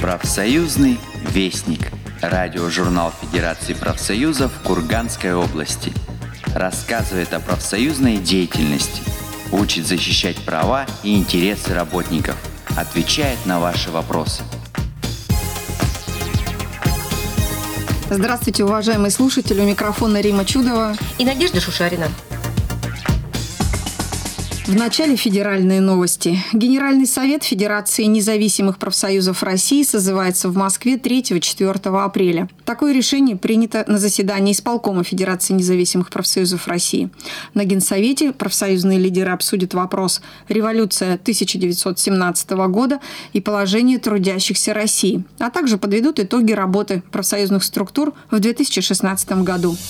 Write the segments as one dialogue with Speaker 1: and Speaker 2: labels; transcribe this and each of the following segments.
Speaker 1: Профсоюзный вестник. Радиожурнал Федерации профсоюзов Курганской области. Рассказывает о профсоюзной деятельности. Учит защищать права и интересы работников. Отвечает на ваши вопросы.
Speaker 2: Здравствуйте, уважаемые слушатели. У микрофона Рима Чудова
Speaker 3: и Надежда Шушарина.
Speaker 2: В начале федеральные новости. Генеральный совет Федерации независимых профсоюзов России созывается в Москве 3-4 апреля. Такое решение принято на заседании исполкома Федерации независимых профсоюзов России. На Генсовете профсоюзные лидеры обсудят вопрос «Революция 1917 года и положение трудящихся России», а также подведут итоги работы профсоюзных структур в 2016 году.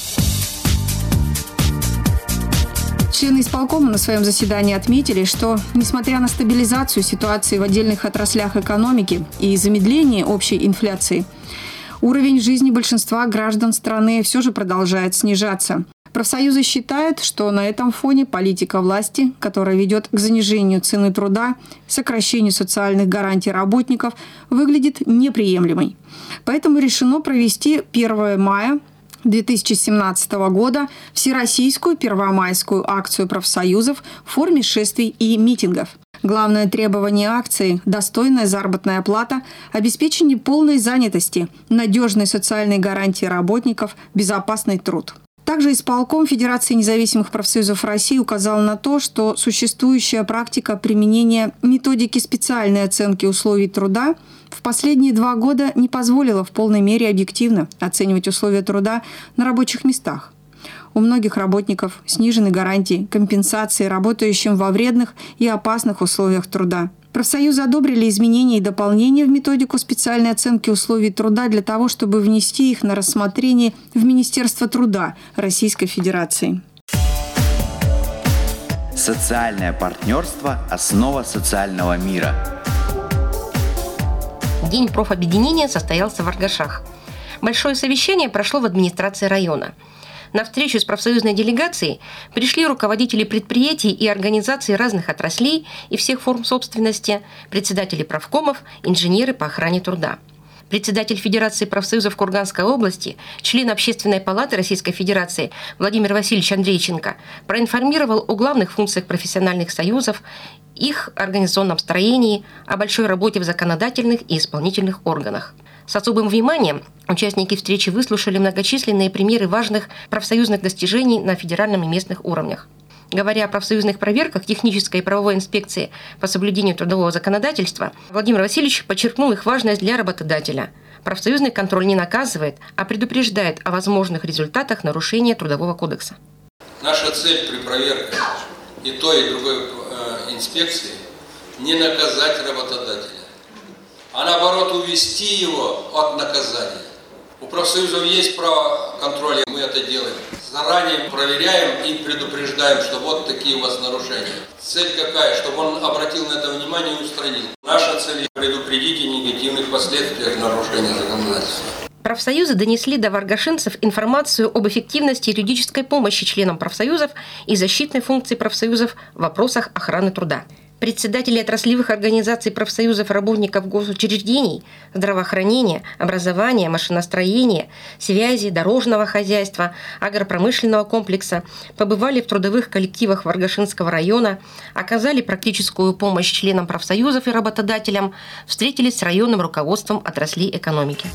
Speaker 2: Члены исполкома на своем заседании отметили, что, несмотря на стабилизацию ситуации в отдельных отраслях экономики и замедление общей инфляции, уровень жизни большинства граждан страны все же продолжает снижаться. Профсоюзы считают, что на этом фоне политика власти, которая ведет к занижению цены труда, сокращению социальных гарантий работников, выглядит неприемлемой. Поэтому решено провести 1 мая 2017 года всероссийскую первомайскую акцию профсоюзов в форме шествий и митингов. Главное требование акции – достойная заработная плата, обеспечение полной занятости, надежной социальной гарантии работников, безопасный труд. Также исполком Федерации независимых профсоюзов России указал на то, что существующая практика применения методики специальной оценки условий труда в последние 2 года не позволила в полной мере объективно оценивать условия труда на рабочих местах. У многих работников снижены гарантии компенсации работающим во вредных и опасных условиях труда. Профсоюзы одобрили изменения и дополнения в методику специальной оценки условий труда для того, чтобы внести их на рассмотрение в Министерство труда Российской Федерации.
Speaker 1: Социальное партнерство – основа социального мира.
Speaker 3: День профобъединения состоялся в Аргашах. Большое совещание прошло в администрации района. На встречу с профсоюзной делегацией пришли руководители предприятий и организаций разных отраслей и всех форм собственности, председатели профкомов, инженеры по охране труда. Председатель Федерации профсоюзов Курганской области, член Общественной палаты Российской Федерации Владимир Васильевич Андрейченко проинформировал о главных функциях профессиональных союзов, их организационном строении, о большой работе в законодательных и исполнительных органах. С особым вниманием участники встречи выслушали многочисленные примеры важных профсоюзных достижений на федеральном и местных уровнях. Говоря о профсоюзных проверках технической и правовой инспекции по соблюдению трудового законодательства, Владимир Васильевич подчеркнул их важность для работодателя. Профсоюзный контроль не наказывает, а предупреждает о возможных результатах нарушения Трудового кодекса.
Speaker 4: Наша цель при проверке и той, и другой инспекции – не наказать работодателя, а наоборот увести его от наказания. У профсоюзов есть право контроля, мы это делаем. Заранее проверяем и предупреждаем, что вот такие у вас нарушения. Цель какая? Чтобы он обратил на это внимание и устранил. Наша цель – предупредить о негативных последствиях нарушения законодательства.
Speaker 3: Профсоюзы донесли до варгашинцев информацию об эффективности юридической помощи членам профсоюзов и защитной функции профсоюзов в вопросах охраны труда. Председатели отраслевых организаций профсоюзов работников госучреждений, здравоохранения, образования, машиностроения, связи, дорожного хозяйства, агропромышленного комплекса побывали в трудовых коллективах Варгашинского района, оказали практическую помощь членам профсоюзов и работодателям, встретились с районным руководством отраслей экономики.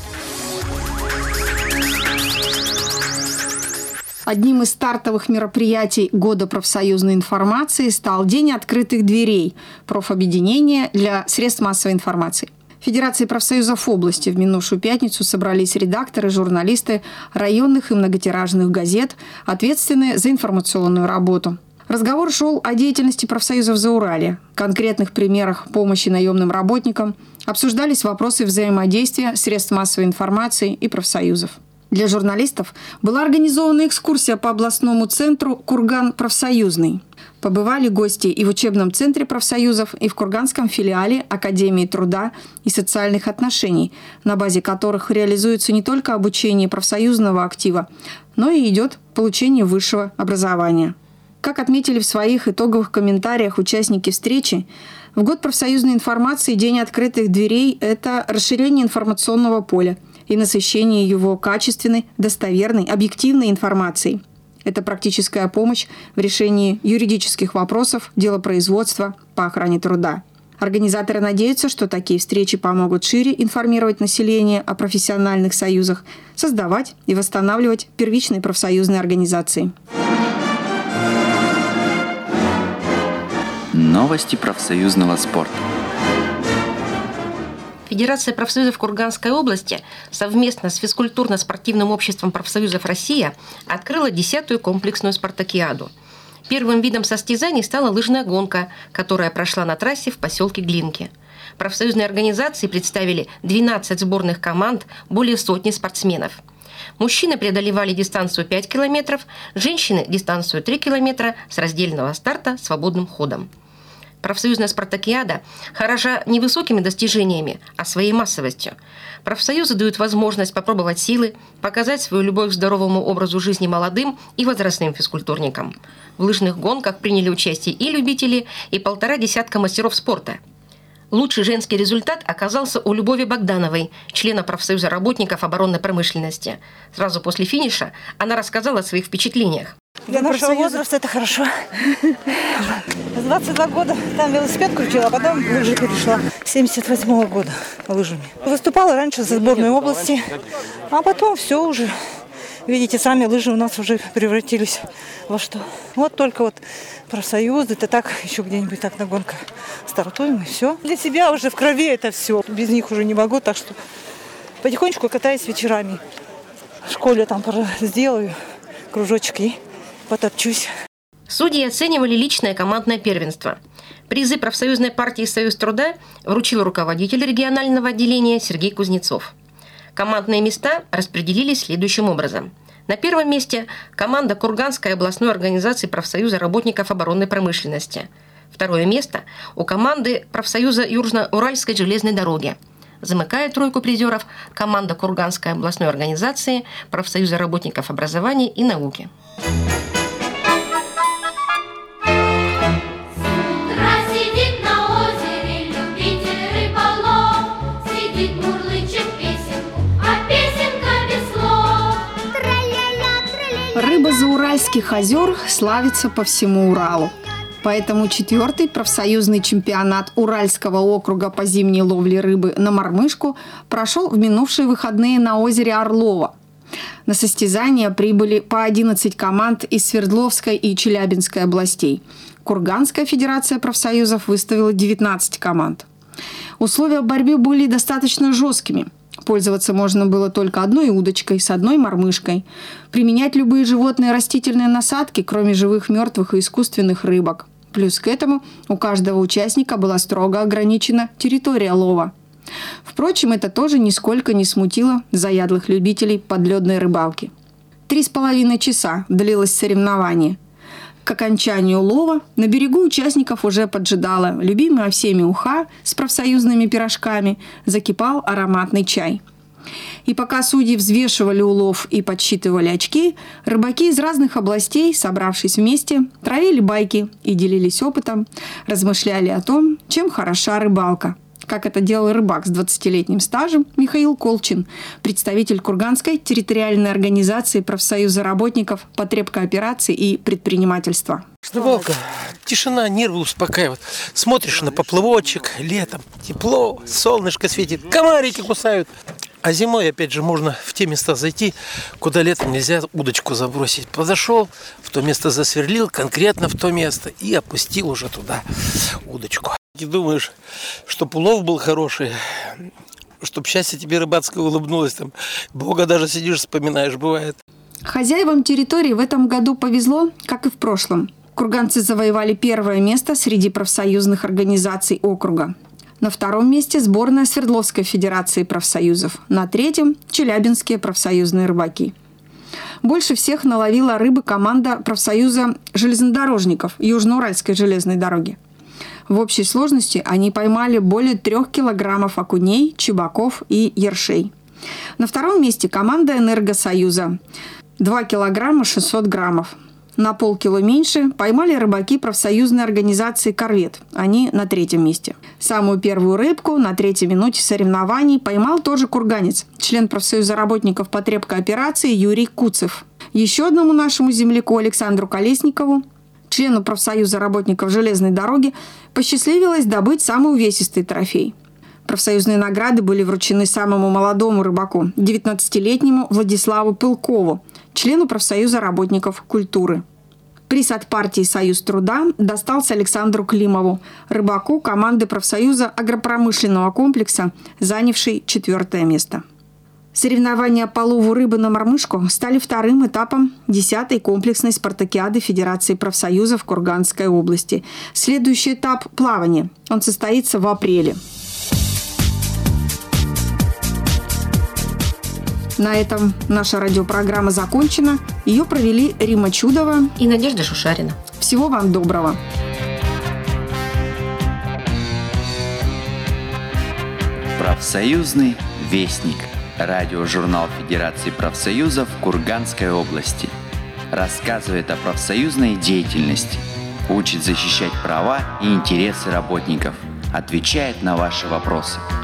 Speaker 2: Одним из стартовых мероприятий Года профсоюзной информации стал День открытых дверей профобъединения для средств массовой информации. В Федерации профсоюзов области в минувшую пятницу собрались редакторы, журналисты районных и многотиражных газет, ответственные за информационную работу. Разговор шел о деятельности профсоюзов Зауралья, конкретных примерах помощи наемным работникам, обсуждались вопросы взаимодействия средств массовой информации и профсоюзов. Для журналистов была организована экскурсия по областному центру «Курган профсоюзный». Побывали гости и в учебном центре профсоюзов, и в Курганском филиале Академии труда и социальных отношений, на базе которых реализуется не только обучение профсоюзного актива, но и идет получение высшего образования. Как отметили в своих итоговых комментариях участники встречи, В год профсоюзной информации День открытых дверей – это расширение информационного поля и насыщение его качественной, достоверной, объективной информацией. Это практическая помощь в решении юридических вопросов, делопроизводства по охране труда. Организаторы надеются, что такие встречи помогут шире информировать население о профессиональных союзах, создавать и восстанавливать первичные профсоюзные организации.
Speaker 1: Новости профсоюзного спорта.
Speaker 3: Федерация профсоюзов Курганской области совместно с физкультурно-спортивным обществом профсоюзов «Россия» открыла 10-ю комплексную спартакиаду. Первым видом состязаний стала лыжная гонка, которая прошла на трассе в поселке Глинки. Профсоюзные организации представили 12 сборных команд, более сотни спортсменов. Мужчины преодолевали дистанцию 5 километров, женщины – дистанцию 3 километра с раздельного старта свободным ходом. Профсоюзная спартакиада хороша не высокими достижениями, а своей массовостью. Профсоюзы дают возможность попробовать силы, показать свою любовь к здоровому образу жизни молодым и возрастным физкультурникам. В лыжных гонках приняли участие и любители, и 1,5 десятка мастеров спорта. Лучший женский результат оказался у Любови Богдановой, члена профсоюза работников оборонной промышленности. Сразу после финиша она рассказала о своих впечатлениях.
Speaker 5: Для нашего возраста это хорошо. С 22 года там велосипед крутила, а потом в лыжи перешла. С 78 года лыжами. Выступала раньше за сборной области, а потом все уже. Видите, сами лыжи у нас уже превратились во что. Вот только вот профсоюз, это так, еще где-нибудь так на гонках стартуем и все. Для себя уже в крови это все. Без них уже не могу, так что потихонечку катаюсь вечерами. В школе там сделаю кружочек и потопчусь.
Speaker 3: Судьи оценивали личное командное первенство. Призы профсоюзной партии «Союз труда» вручил руководитель регионального отделения Сергей Кузнецов. Командные места распределились следующим образом. На первом месте команда Курганской областной организации профсоюза работников оборонной промышленности. Второе место у команды профсоюза Южно-Уральской железной дороги. Замыкает тройку призеров команда Курганской областной организации профсоюза работников образования и науки.
Speaker 2: Рыба Зауральских озер славится по всему Уралу. Поэтому 4-й профсоюзный чемпионат Уральского округа по зимней ловле рыбы на мормышку прошел в минувшие выходные на озере Орлово. На состязания прибыли по 11 команд из Свердловской и Челябинской областей. Курганская федерация профсоюзов выставила 19 команд. Условия борьбы были достаточно жесткими. Пользоваться можно было только одной удочкой с одной мормышкой. Применять любые животные и растительные насадки, кроме живых, мертвых и искусственных рыбок. Плюс к этому у каждого участника была строго ограничена территория лова. Впрочем, это тоже нисколько не смутило заядлых любителей подледной рыбалки. 3,5 часа длилось соревнование. К окончанию лова на берегу участников уже поджидала любимая всеми уха с профсоюзными пирожками, закипал ароматный чай. И пока судьи взвешивали улов и подсчитывали очки, рыбаки из разных областей, собравшись вместе, травили байки и делились опытом, размышляли о том, чем хороша рыбалка. Как это делал рыбак с 20-летним стажем Михаил Колчин, представитель Курганской территориальной организации профсоюза работников потребкооперации и предпринимательства.
Speaker 6: Рыбалка, тишина, нервы успокаивает. Смотришь на поплывочек, летом тепло, солнышко светит, комарики кусают. А зимой, опять же, можно в те места зайти, куда летом нельзя удочку забросить. Подошел, в то место засверлил, конкретно в то место и опустил уже туда удочку. Ты думаешь, чтоб улов был хороший, чтоб счастье тебе рыбацкое улыбнулось, там, Бога даже сидишь, вспоминаешь, бывает.
Speaker 2: Хозяевам территории в этом году повезло, как и в прошлом. Курганцы завоевали 1 место среди профсоюзных организаций округа. На 2-м месте сборная Свердловской федерации профсоюзов. На 3-м – челябинские профсоюзные рыбаки. Больше всех наловила рыбы команда профсоюза железнодорожников Южно-Уральской железной дороги. В общей сложности они поймали более 3 килограммов окуней, чебаков и ершей. На 2-м месте команда Энергосоюза – 2 килограмма 600 граммов. На полкило меньше поймали рыбаки профсоюзной организации «Корвет». Они на 3-м месте. Самую первую рыбку на 3-й минуте соревнований поймал тоже курганец, член профсоюза работников потребкооперации Юрий Куцев. Еще одному нашему земляку Александру Колесникову, члену профсоюза работников железной дороги, посчастливилось добыть самый увесистый трофей. Профсоюзные награды были вручены самому молодому рыбаку, 19-летнему Владиславу Пылкову, члену профсоюза работников культуры. Приз от партии «Союз труда» достался Александру Климову, рыбаку команды профсоюза агропромышленного комплекса, занявшей 4-е место. Соревнования по лову рыбы на мормышку стали вторым этапом 10-й комплексной спартакиады Федерации профсоюзов Курганской области. Следующий этап – плавание. Он состоится в апреле. На этом наша радиопрограмма закончена. Ее провели Рима Чудова
Speaker 3: и Надежда Шушарина.
Speaker 2: Всего вам доброго.
Speaker 1: Профсоюзный вестник. Радиожурнал Федерации профсоюзов Курганской области. Рассказывает о профсоюзной деятельности. Учит защищать права и интересы работников. Отвечает на ваши вопросы.